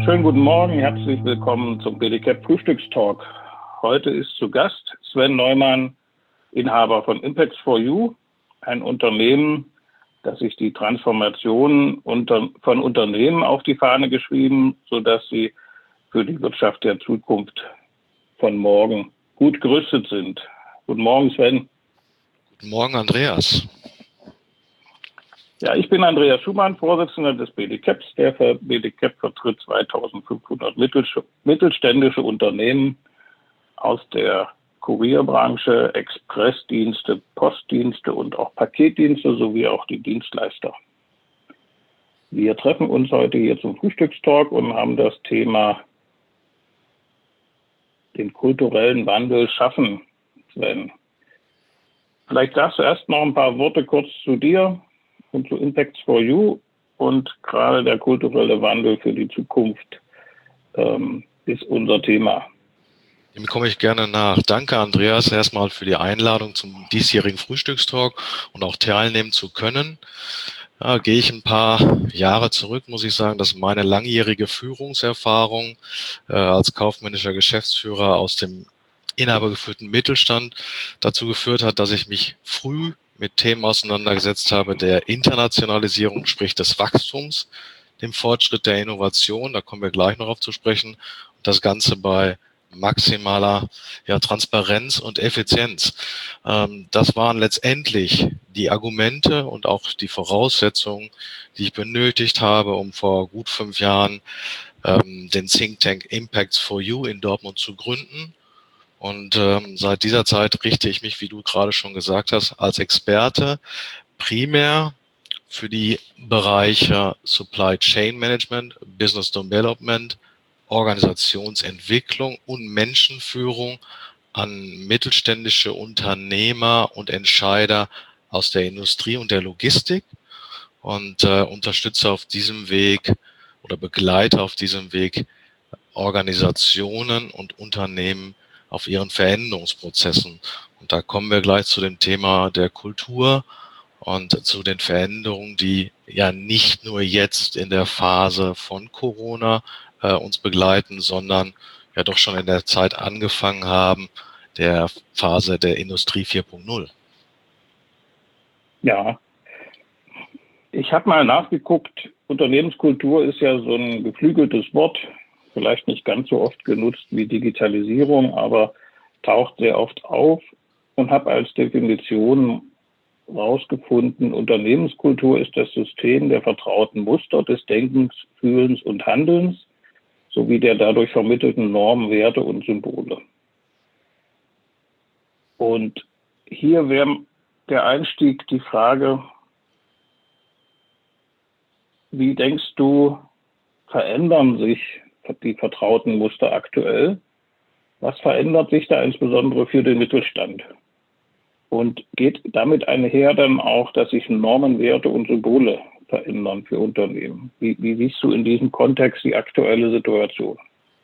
Schönen guten Morgen, herzlich willkommen zum BDCAP Frühstückstalk. Heute ist zu Gast Sven Neumann, Inhaber von Impact4U, ein Unternehmen, das sich die Transformation von Unternehmen auf die Fahne geschrieben, sodass sie für die Wirtschaft der Zukunft von morgen gut gerüstet sind. Guten Morgen, Sven. Guten Morgen, Andreas. Ja, ich bin Andreas Schumann, Vorsitzender des BDCAPs. Der BDCAP vertritt 2500 mittelständische Unternehmen aus der Kurierbranche, Expressdienste, Postdienste und auch Paketdienste sowie auch die Dienstleister. Wir treffen uns heute hier zum Frühstückstalk und haben das Thema den kulturellen Wandel schaffen, Sven. Vielleicht sagst du erst noch ein paar Worte kurz zu dir und zu Impact4U und gerade der kulturelle Wandel für die Zukunft ist unser Thema. Dem komme ich gerne nach. Danke, Andreas, erstmal für die Einladung zum diesjährigen Frühstückstalk und auch teilnehmen zu können. Ja, gehe ich ein paar Jahre zurück, muss ich sagen, dass meine langjährige Führungserfahrung als kaufmännischer Geschäftsführer aus dem inhabergeführten Mittelstand dazu geführt hat, dass ich mich früh mit Themen auseinandergesetzt habe, der Internationalisierung, sprich des Wachstums, dem Fortschritt der Innovation, da kommen wir gleich noch auf zu sprechen, und das Ganze bei maximaler Transparenz und Effizienz. Das waren letztendlich die Argumente und auch die Voraussetzungen, die ich benötigt habe, um vor gut 5 Jahren den Think Tank Impact4U in Dortmund zu gründen. Und seit dieser Zeit richte ich mich, wie du gerade schon gesagt hast, als Experte primär für die Bereiche Supply Chain Management, Business Development, Organisationsentwicklung und Menschenführung an mittelständische Unternehmer und Entscheider aus der Industrie und der Logistik und unterstütze auf diesem Weg oder begleite auf diesem Weg Organisationen und Unternehmen auf ihren Veränderungsprozessen. Und da kommen wir gleich zu dem Thema der Kultur und zu den Veränderungen, die ja nicht nur jetzt in der Phase von Corona uns begleiten, sondern ja doch schon in der Zeit angefangen haben, der Phase der Industrie 4.0. Ja, ich habe mal nachgeguckt, Unternehmenskultur ist ja so ein geflügeltes Wort, vielleicht nicht ganz so oft genutzt wie Digitalisierung, aber taucht sehr oft auf und habe als Definition herausgefunden, Unternehmenskultur ist das System der vertrauten Muster des Denkens, Fühlens und Handelns sowie der dadurch vermittelten Normen, Werte und Symbole. Und hier wäre der Einstieg die Frage, wie denkst du, verändern sich die vertrauten Muster aktuell? Was verändert sich da insbesondere für den Mittelstand? Und geht damit einher dann auch, dass sich Normen, Werte und Symbole verändern für Unternehmen? Wie siehst du in diesem Kontext die aktuelle Situation?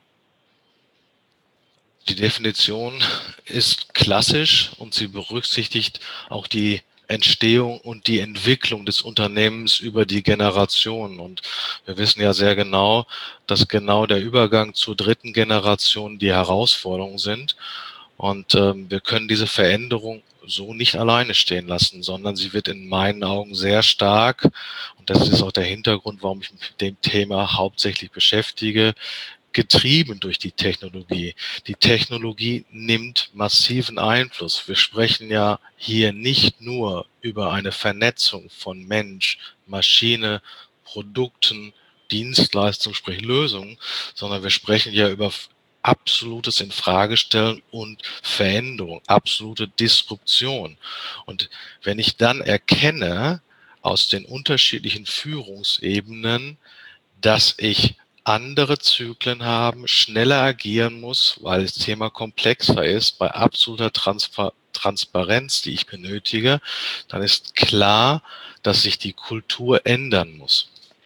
Die Definition ist klassisch und sie berücksichtigt auch die Entstehung und die Entwicklung des Unternehmens über die Generationen. Und wir wissen ja sehr genau, dass genau der Übergang zur dritten Generation die Herausforderungen sind. Und wir können diese Veränderung so nicht alleine stehen lassen, sondern sie wird in meinen Augen sehr stark, und das ist auch der Hintergrund, warum ich mich mit dem Thema hauptsächlich beschäftige, getrieben durch die Technologie. Die Technologie nimmt massiven Einfluss. Wir sprechen ja hier nicht nur über eine Vernetzung von Mensch, Maschine, Produkten, Dienstleistungen, sprich Lösungen, sondern wir sprechen ja über absolutes Infragestellen und Veränderung, absolute Disruption. Und wenn ich dann erkenne aus den unterschiedlichen Führungsebenen, dass ich andere Zyklen haben, schneller agieren muss, weil das Thema komplexer ist, bei absoluter Transparenz, die ich benötige, dann ist klar, dass sich die Kultur ändern muss.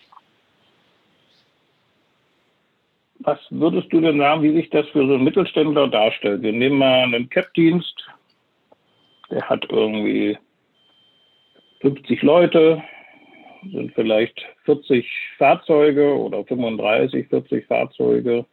Was würdest du denn sagen, wie sich das für so einen Mittelständler darstellt? Wir nehmen mal einen CAP-Dienst, der hat irgendwie 50 Leute, sind vielleicht 40 Fahrzeuge oder 35, 40 Fahrzeuge.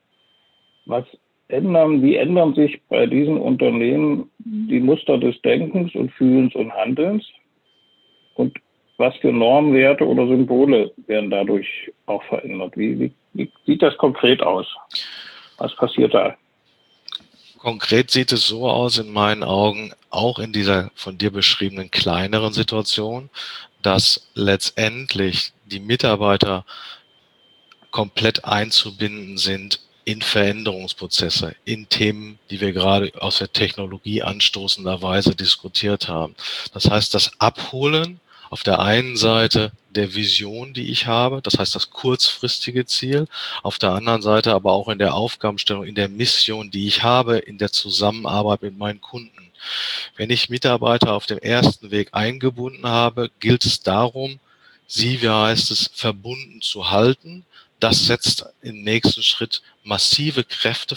Wie ändern sich bei diesen Unternehmen die Muster des Denkens und Fühlens und Handelns? Und was für Normwerte oder Symbole werden dadurch auch verändert? Wie sieht das konkret aus? Was passiert da? Konkret sieht es so aus, in meinen Augen, auch in dieser von dir beschriebenen kleineren Situation, dass letztendlich die Mitarbeiter komplett einzubinden sind in Veränderungsprozesse, in Themen, die wir gerade aus der Technologie anstoßenderweise diskutiert haben. Das heißt, das Abholen auf der einen Seite der Vision, die ich habe, das heißt das kurzfristige Ziel, auf der anderen Seite aber auch in der Aufgabenstellung, in der Mission, die ich habe, in der Zusammenarbeit mit meinen Kunden. Wenn ich Mitarbeiter auf dem ersten Weg eingebunden habe, gilt es darum, sie, wie heißt es, verbunden zu halten. Das setzt im nächsten Schritt massive Kräfte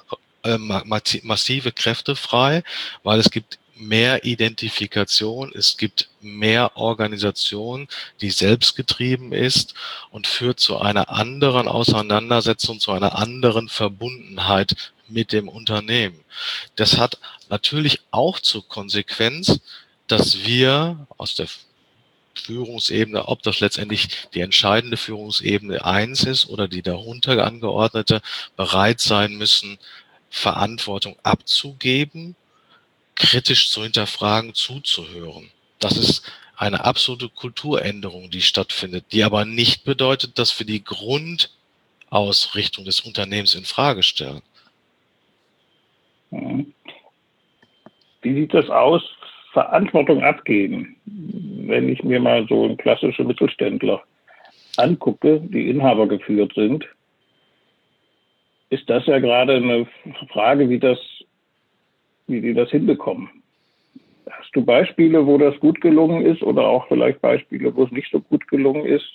frei, weil es gibt mehr Identifikation, es gibt mehr Organisation, die selbstgetrieben ist und führt zu einer anderen Auseinandersetzung, zu einer anderen Verbundenheit mit dem Unternehmen. Das hat natürlich auch zur Konsequenz, dass wir aus der Führungsebene, ob das letztendlich die entscheidende Führungsebene 1 ist oder die darunter angeordnete, bereit sein müssen, Verantwortung abzugeben, kritisch zu hinterfragen, zuzuhören. Das ist eine absolute Kulturänderung, die stattfindet, die aber nicht bedeutet, dass wir die Grundausrichtung des Unternehmens in Frage stellen. Wie sieht das aus? Verantwortung abgeben. Wenn ich mir mal so einen klassischen Mittelständler angucke, die Inhaber geführt sind, ist das ja gerade eine Frage, wie die das hinbekommen. Hast du Beispiele, wo das gut gelungen ist oder auch vielleicht Beispiele, wo es nicht so gut gelungen ist?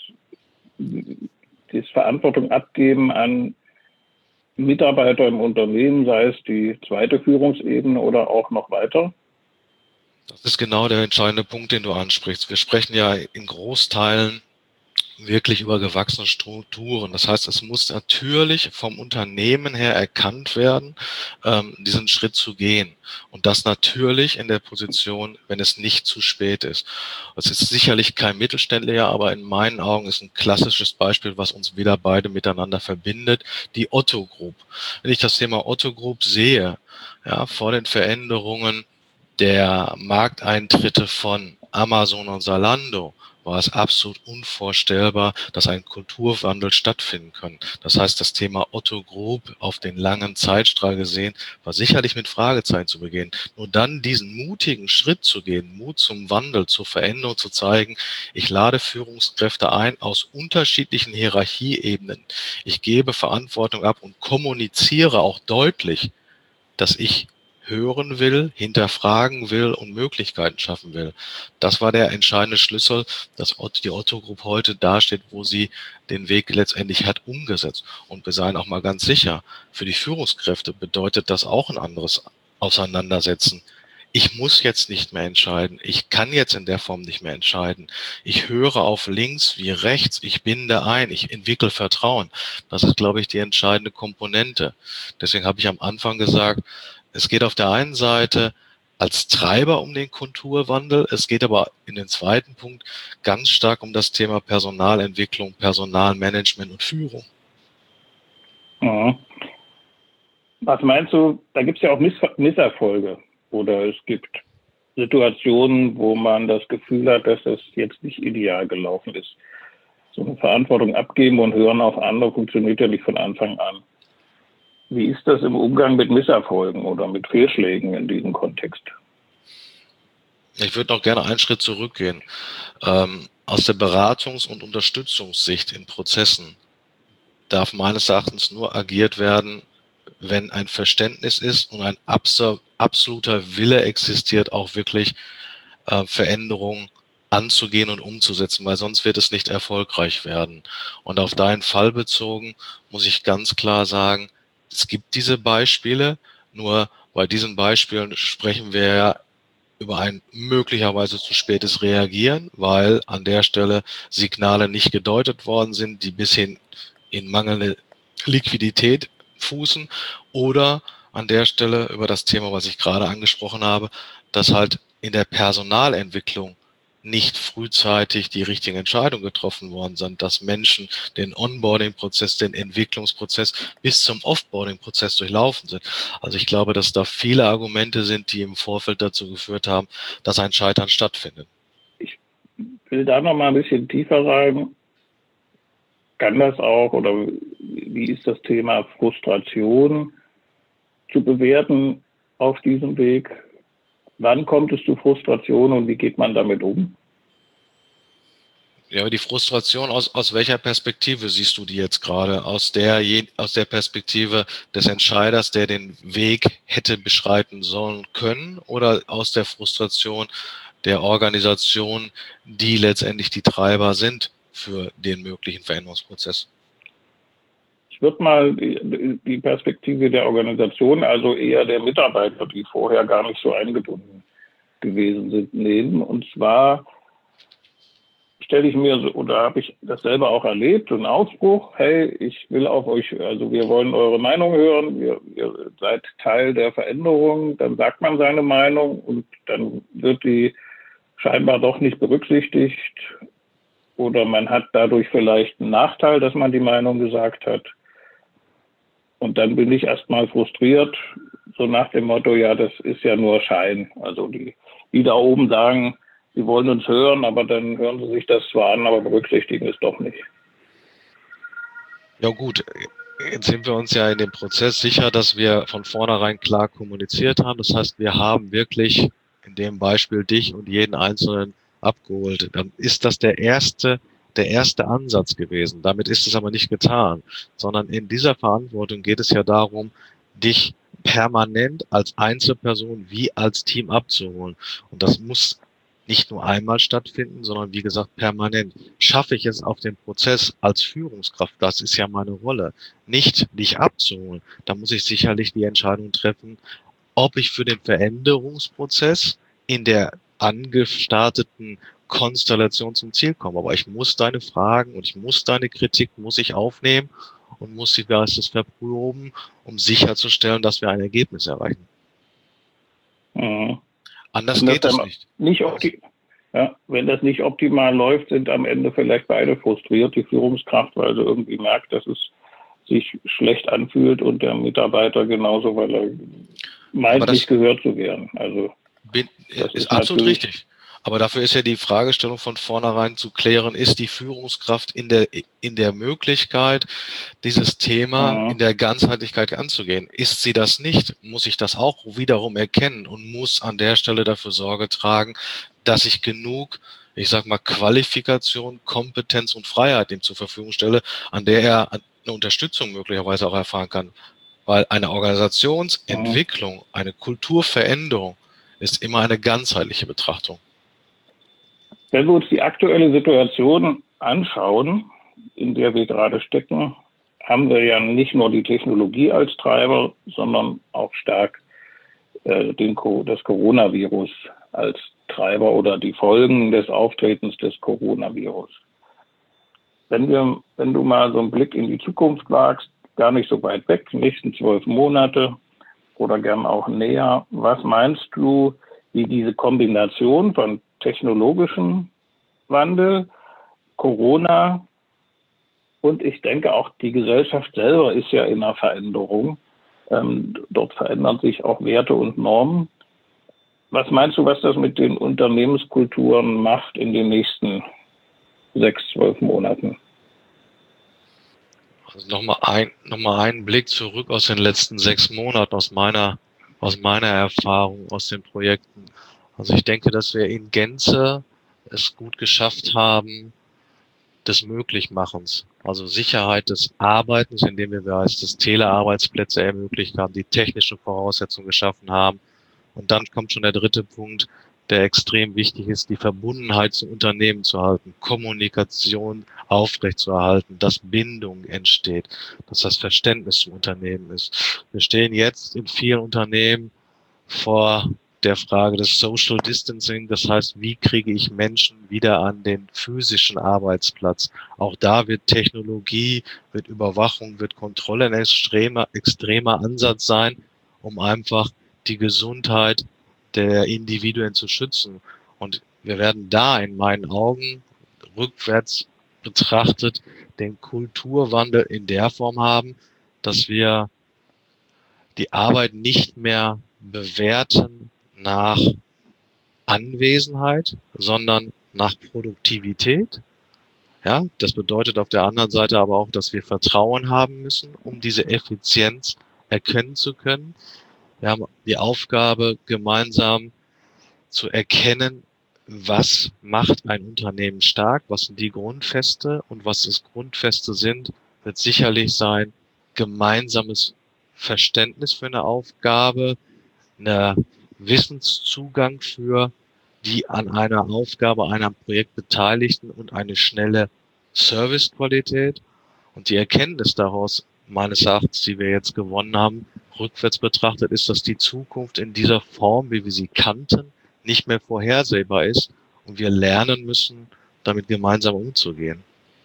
Das Verantwortung abgeben an Mitarbeiter im Unternehmen, sei es die zweite Führungsebene oder auch noch weiter? Das ist genau der entscheidende Punkt, den du ansprichst. Wir sprechen ja in Großteilen wirklich über gewachsene Strukturen. Das heißt, es muss natürlich vom Unternehmen her erkannt werden, diesen Schritt zu gehen. Und das natürlich in der Position, wenn es nicht zu spät ist. Es ist sicherlich kein Mittelständler, aber in meinen Augen ist ein klassisches Beispiel, was uns wieder beide miteinander verbindet, die Otto Group. Wenn ich das Thema Otto Group sehe, ja, vor den Veränderungen der Markteintritte von Amazon und Zalando, war es absolut unvorstellbar, dass ein Kulturwandel stattfinden kann. Das heißt, das Thema Otto Group auf den langen Zeitstrahl gesehen, war sicherlich mit Fragezeichen zu begehen. Nur dann diesen mutigen Schritt zu gehen, Mut zum Wandel, zur Veränderung zu zeigen, ich lade Führungskräfte ein aus unterschiedlichen Hierarchieebenen. Ich gebe Verantwortung ab und kommuniziere auch deutlich, dass ich hören will, hinterfragen will und Möglichkeiten schaffen will. Das war der entscheidende Schlüssel, dass die Otto Group heute dasteht, wo sie den Weg letztendlich hat umgesetzt. Und wir seien auch mal ganz sicher, für die Führungskräfte bedeutet das auch ein anderes Auseinandersetzen. Ich muss jetzt nicht mehr entscheiden. Ich kann jetzt in der Form nicht mehr entscheiden. Ich höre auf links wie rechts. Ich binde ein. Ich entwickle Vertrauen. Das ist, glaube ich, die entscheidende Komponente. Deswegen habe ich am Anfang gesagt, es geht auf der einen Seite als Treiber um den Kulturwandel. Es geht aber in den zweiten Punkt ganz stark um das Thema Personalentwicklung, Personalmanagement und Führung. Mhm. Was meinst du, da gibt es ja auch Misserfolge oder es gibt Situationen, wo man das Gefühl hat, dass das jetzt nicht ideal gelaufen ist. So eine Verantwortung abgeben und hören auf andere funktioniert ja nicht von Anfang an. Wie ist das im Umgang mit Misserfolgen oder mit Fehlschlägen in diesem Kontext? Ich würde noch gerne einen Schritt zurückgehen. Aus der Beratungs- und Unterstützungssicht in Prozessen darf meines Erachtens nur agiert werden, wenn ein Verständnis ist und ein absoluter Wille existiert, auch wirklich Veränderungen anzugehen und umzusetzen, weil sonst wird es nicht erfolgreich werden. Und auf deinen Fall bezogen muss ich ganz klar sagen, es gibt diese Beispiele, nur bei diesen Beispielen sprechen wir ja über ein möglicherweise zu spätes Reagieren, weil an der Stelle Signale nicht gedeutet worden sind, die bis hin in mangelnde Liquidität fußen, oder an der Stelle über das Thema, was ich gerade angesprochen habe, dass halt in der Personalentwicklung nicht frühzeitig die richtigen Entscheidungen getroffen worden sind, dass Menschen den Onboarding-Prozess, den Entwicklungsprozess bis zum Offboarding-Prozess durchlaufen sind. Also ich glaube, dass da viele Argumente sind, die im Vorfeld dazu geführt haben, dass ein Scheitern stattfindet. Ich will da noch mal ein bisschen tiefer rein. Kann das auch, oder wie ist das Thema Frustration zu bewerten auf diesem Weg? Wann kommt es zu Frustration und wie geht man damit um? Ja, aber die Frustration, aus welcher Perspektive siehst du die jetzt gerade? Aus der Perspektive des Entscheiders, der den Weg hätte beschreiten sollen können, oder aus der Frustration der Organisation, die letztendlich die Treiber sind für den möglichen Veränderungsprozess? Ich würde mal die Perspektive der Organisation, also eher der Mitarbeiter, die vorher gar nicht so eingebunden gewesen sind, nehmen. Und zwar stelle ich mir so, oder habe ich das selber auch erlebt, so einen Ausspruch: Hey, ich will auf euch, also wir wollen eure Meinung hören, ihr seid Teil der Veränderung. Dann sagt man seine Meinung und dann wird die scheinbar doch nicht berücksichtigt, oder man hat dadurch vielleicht einen Nachteil, dass man die Meinung gesagt hat. Und dann bin ich erstmal frustriert, so nach dem Motto, ja, das ist ja nur Schein. Also die da oben sagen, sie wollen uns hören, aber dann hören sie sich das zwar an, aber berücksichtigen es doch nicht. Ja gut, jetzt sind wir uns ja in dem Prozess sicher, dass wir von vornherein klar kommuniziert haben. Das heißt, wir haben wirklich in dem Beispiel dich und jeden Einzelnen abgeholt. Dann ist das der erste Ansatz gewesen. Damit ist es aber nicht getan, sondern in dieser Verantwortung geht es ja darum, dich permanent als Einzelperson wie als Team abzuholen. Und das muss nicht nur einmal stattfinden, sondern wie gesagt permanent. Schaffe ich es auf den Prozess als Führungskraft, das ist ja meine Rolle, nicht dich abzuholen, da muss ich sicherlich die Entscheidung treffen, ob ich für den Veränderungsprozess in der angestarteten Konstellation zum Ziel komme. Aber ich muss deine Fragen und ich muss deine Kritik, muss ich aufnehmen und muss sie meistens verproben, um sicherzustellen, dass wir ein Ergebnis erreichen. Mhm. Anders geht es nicht. Wenn das nicht optimal läuft, sind am Ende vielleicht beide frustriert, die Führungskraft, weil sie irgendwie merkt, dass es sich schlecht anfühlt, und der Mitarbeiter genauso, weil er meint, nicht gehört zu werden. Also das ist absolut richtig. Aber dafür ist ja die Fragestellung von vornherein zu klären: Ist die Führungskraft in der Möglichkeit, dieses Thema in der Ganzheitlichkeit anzugehen? Ist sie das nicht, muss ich das auch wiederum erkennen und muss an der Stelle dafür Sorge tragen, dass ich genug, ich sag mal, Qualifikation, Kompetenz und Freiheit ihm zur Verfügung stelle, an der er eine Unterstützung möglicherweise auch erfahren kann. Weil eine Organisationsentwicklung, eine Kulturveränderung ist immer eine ganzheitliche Betrachtung. Wenn wir uns die aktuelle Situation anschauen, in der wir gerade stecken, haben wir ja nicht nur die Technologie als Treiber, sondern auch stark das Coronavirus als Treiber oder die Folgen des Auftretens des Coronavirus. Wenn du mal so einen Blick in die Zukunft wagst, gar nicht so weit weg, nächsten 12 Monate oder gern auch näher, was meinst du, wie diese Kombination von technologischem Wandel, Corona, und ich denke auch die Gesellschaft selber ist ja in einer Veränderung. Dort verändern sich auch Werte und Normen. Was meinst du, was das mit den Unternehmenskulturen macht in den nächsten 6-12 Monaten? Also nochmal einen Blick zurück aus den letzten 6 Monaten, aus meiner Erfahrung, aus den Projekten. Also ich denke, dass wir in Gänze es gut geschafft haben, des Möglichmachens, also Sicherheit des Arbeitens, indem wir das Telearbeitsplätze ermöglicht haben, die technischen Voraussetzungen geschaffen haben. Und dann kommt schon der dritte Punkt, der extrem wichtig ist, die Verbundenheit zum Unternehmen zu halten, Kommunikation aufrechtzuerhalten, dass Bindung entsteht, dass das Verständnis zum Unternehmen ist. Wir stehen jetzt in vielen Unternehmen vor der Frage des Social Distancing. Das heißt, wie kriege ich Menschen wieder an den physischen Arbeitsplatz? Auch da wird Technologie, wird Überwachung, wird Kontrolle ein extremer Ansatz sein, um einfach die Gesundheit der Individuen zu schützen. Und wir werden da in meinen Augen rückwärts betrachtet den Kulturwandel in der Form haben, dass wir die Arbeit nicht mehr bewerten nach Anwesenheit, sondern nach Produktivität. Ja, das bedeutet auf der anderen Seite aber auch, dass wir Vertrauen haben müssen, um diese Effizienz erkennen zu können. Wir haben die Aufgabe, gemeinsam zu erkennen, was macht ein Unternehmen stark, was sind die Grundfeste, und was das Grundfeste sind, wird sicherlich sein, gemeinsames Verständnis für eine Aufgabe, eine Wissenszugang für die an einer Aufgabe, einem Projekt Beteiligten und eine schnelle Servicequalität. Und die Erkenntnis daraus, meines Erachtens, die wir jetzt gewonnen haben, rückwärts betrachtet, ist, dass die Zukunft in dieser Form, wie wir sie kannten, nicht mehr vorhersehbar ist und wir lernen müssen, damit gemeinsam umzugehen.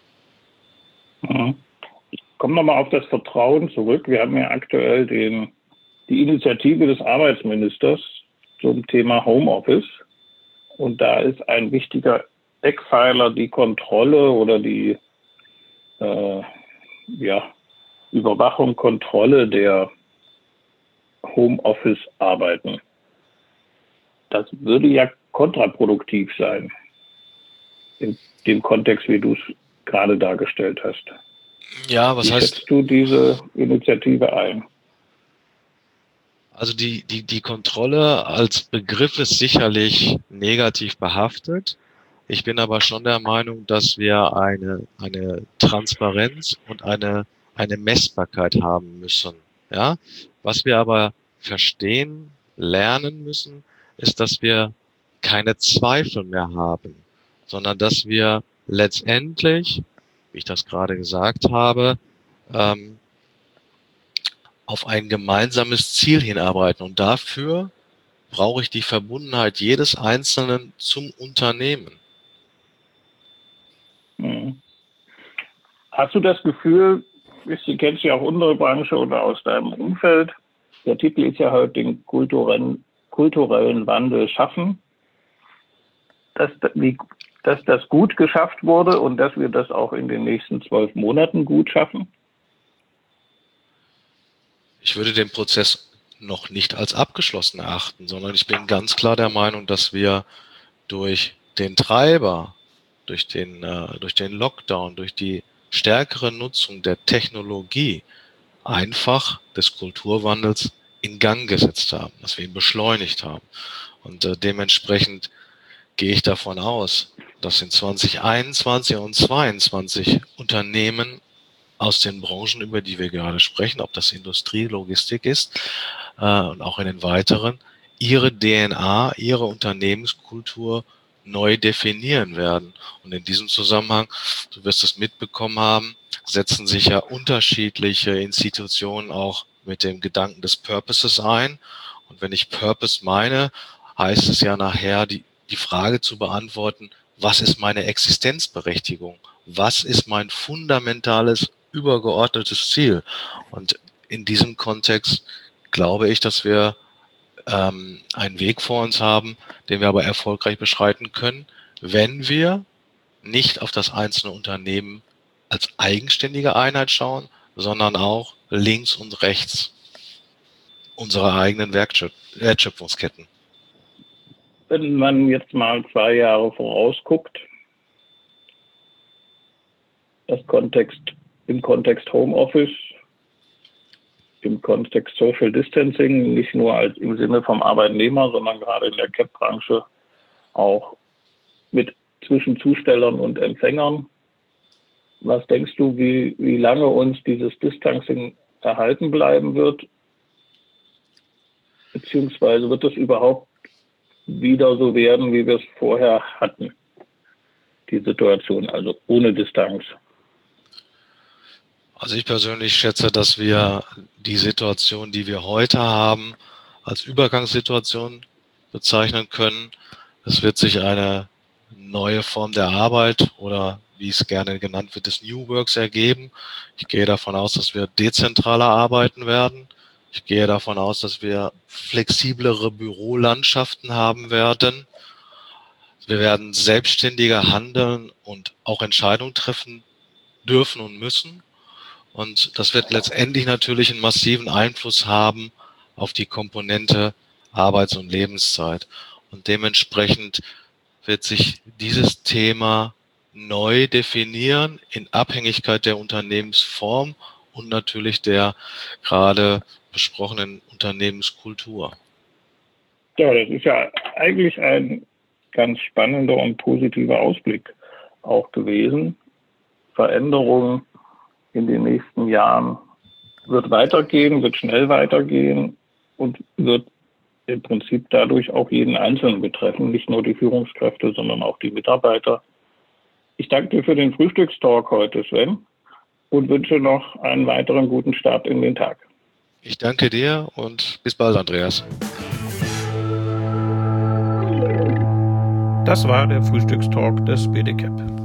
Ich komme nochmal auf das Vertrauen zurück. Wir haben ja aktuell die Initiative des Arbeitsministers zum Thema Homeoffice. Und da ist ein wichtiger Eckpfeiler die Kontrolle oder die Überwachung, Kontrolle der Homeoffice-Arbeiten. Das würde ja kontraproduktiv sein, in dem Kontext, wie du es gerade dargestellt hast. Ja, was heißt? Wie schätzt du diese Initiative ein? Also die Kontrolle als Begriff ist sicherlich negativ behaftet. Ich bin aber schon der Meinung, dass wir eine Transparenz und eine Messbarkeit haben müssen. Ja, was wir aber verstehen, lernen müssen, ist, dass wir keine Zweifel mehr haben, sondern dass wir letztendlich, wie ich das gerade gesagt habe, auf ein gemeinsames Ziel hinarbeiten. Und dafür brauche ich die Verbundenheit jedes Einzelnen zum Unternehmen. Hast du das Gefühl, du kennst ja auch unsere Branche oder aus deinem Umfeld, der Titel ist ja heute den kulturellen Wandel schaffen, dass das gut geschafft wurde und dass wir das auch in den nächsten 12 Monaten gut schaffen? Ich würde den Prozess noch nicht als abgeschlossen erachten, sondern ich bin ganz klar der Meinung, dass wir durch den Treiber, durch den Lockdown, durch die stärkere Nutzung der Technologie einfach des Kulturwandels in Gang gesetzt haben, dass wir ihn beschleunigt haben. Und dementsprechend gehe ich davon aus, dass in 2021 und 2022 Unternehmen aus den Branchen, über die wir gerade sprechen, ob das Industrie, Logistik ist und auch in den weiteren, ihre DNA, ihre Unternehmenskultur neu definieren werden. Und in diesem Zusammenhang, du wirst es mitbekommen haben, setzen sich ja unterschiedliche Institutionen auch mit dem Gedanken des Purposes ein. Und wenn ich Purpose meine, heißt es ja nachher, die Frage zu beantworten, was ist meine Existenzberechtigung? Was ist mein fundamentales, übergeordnetes Ziel? Und in diesem Kontext glaube ich, dass wir einen Weg vor uns haben, den wir aber erfolgreich beschreiten können, wenn wir nicht auf das einzelne Unternehmen als eigenständige Einheit schauen, sondern auch links und rechts unserer eigenen Wertschöpfungsketten. Wenn man jetzt mal 2 Jahre vorausguckt, im Kontext Homeoffice, im Kontext Social Distancing, nicht nur im Sinne vom Arbeitnehmer, sondern gerade in der CAP-Branche auch mit zwischen Zustellern und Empfängern. Was denkst du, wie lange uns dieses Distancing erhalten bleiben wird? Beziehungsweise wird es überhaupt wieder so werden, wie wir es vorher hatten? Die Situation, also ohne Distanz. Also ich persönlich schätze, dass wir die Situation, die wir heute haben, als Übergangssituation bezeichnen können. Es wird sich eine neue Form der Arbeit oder wie es gerne genannt wird, des New Works ergeben. Ich gehe davon aus, dass wir dezentraler arbeiten werden. Ich gehe davon aus, dass wir flexiblere Bürolandschaften haben werden. Wir werden selbstständiger handeln und auch Entscheidungen treffen dürfen und müssen. Und das wird letztendlich natürlich einen massiven Einfluss haben auf die Komponente Arbeits- und Lebenszeit. Und dementsprechend wird sich dieses Thema neu definieren in Abhängigkeit der Unternehmensform und natürlich der gerade besprochenen Unternehmenskultur. Ja, das ist ja eigentlich ein ganz spannender und positiver Ausblick auch gewesen. Veränderung in den nächsten Jahren wird weitergehen, wird schnell weitergehen und wird im Prinzip dadurch auch jeden Einzelnen betreffen, nicht nur die Führungskräfte, sondern auch die Mitarbeiter. Ich danke dir für den Frühstückstalk heute, Sven, und wünsche noch einen weiteren guten Start in den Tag. Ich danke dir und bis bald, Andreas. Das war der Frühstückstalk des BDCAP.